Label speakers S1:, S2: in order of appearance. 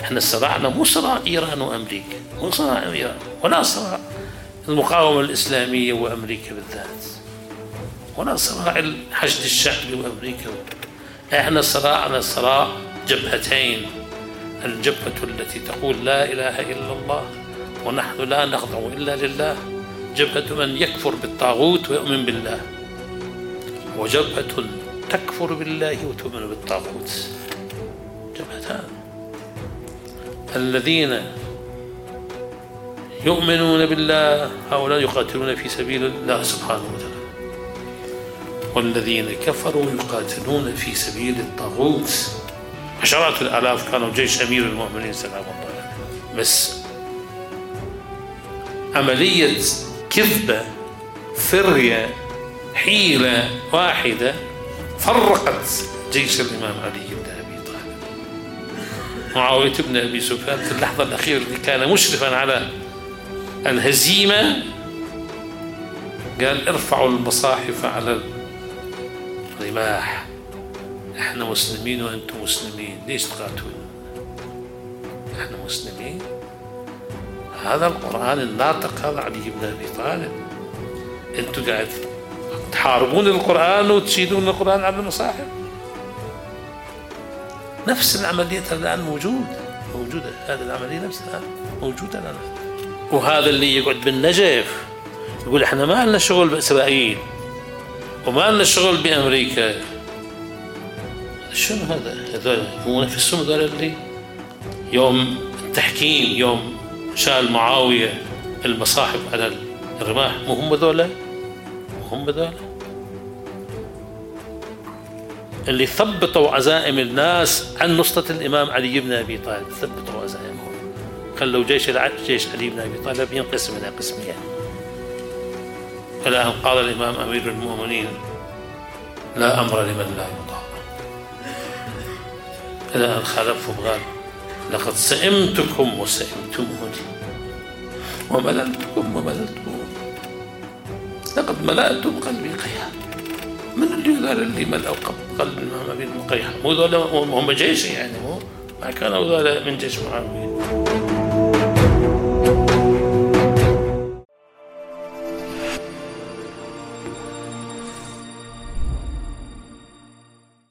S1: احنا صراعنا مو صراع إيران وأمريكا، مو صراع إيران ولا صراع المقاومة الإسلامية وأمريكا بالذات، ولا صراع الحشد الشعبي وأمريكا. احنا صراعنا صراع جبهتين، الجبهة التي تقول لا إله إلا الله ونحن لا نخضع إلا لله، جبهة من يكفر بالطاغوت ويؤمن بالله، وجبهة تكفر بالله وتؤمن بالطاغوت، جبهتان. الذين يؤمنون بالله هؤلاء يقاتلون في سبيل الله سبحانه وتعالى، والذين كفروا يقاتلون في سبيل الطاغوت. عشرات الآلاف كانوا جيش أمير المؤمنين سلام الله عليه. بس عملية كذبة، فرية، حيلة واحدة فرقت جيش الإمام علي بن أبي طالب. معاوية بن أبي سفيان في اللحظة الأخيرة التي كان مشرفا على الهزيمة قال ارفعوا المصاحف على الرماح، احنا مسلمين وانتم مسلمين، ليش تقاتلون؟ احنا مسلمين. هذا القرآن الناطق، هذا علي بن أبي طالب. انتم قاعد تحاربون القرآن وتشيدون القرآن على المصاحف. نفس العملية الآن موجودة، هذه العملية نفسها موجودة الآن. وهذا اللي يقعد بالنجف يقول احنا ما لنا شغل بإسرائيل وما لنا شغل بأمريكا. شنو هذول هو نفسهم هذول اللي يوم التحكيم، يوم شال معاوية المصاحف على الرماح، مو هم ذولا اللي ثبتوا عزائم الناس عن نصرة الإمام علي بن أبي طالب، ثبتوا عزائمهم، خلوا جيش علي بن أبي طالب ينقسم إلى قسمين. الآن قال الإمام أمير المؤمنين لا أمر لمن لا يطاع. الآن خالفهم قال لقد سئمتكم وسئمتموني ومللتكم ومللتكم، لقد ملأتم قلبي قيحا. من اللي قال اللي ملأوا قلب الإمام أبي قيحا؟ مو ذولا هم جيش، يعني مو ما كانوا ذولا من جيش معاوية.